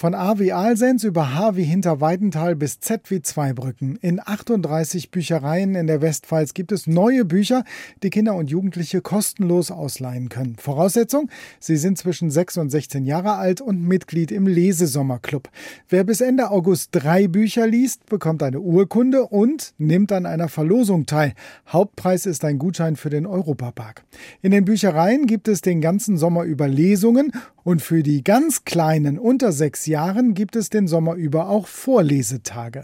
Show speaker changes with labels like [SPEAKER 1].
[SPEAKER 1] Von A wie Alsenz über H wie Hinterweidenthal bis Z wie Zweibrücken. In 38 Büchereien in der Westpfalz gibt es neue Bücher, die Kinder und Jugendliche kostenlos ausleihen können. Voraussetzung: Sie sind zwischen 6 und 16 Jahre alt und Mitglied im Lesesommerclub. Wer bis Ende August 3 Bücher liest, bekommt eine Urkunde und nimmt an einer Verlosung teil. Hauptpreis ist ein Gutschein für den Europapark. In den Büchereien gibt es den ganzen Sommer über Lesungen und für die ganz Kleinen unter 6 Jahren gibt es den Sommer über auch Vorlesetage.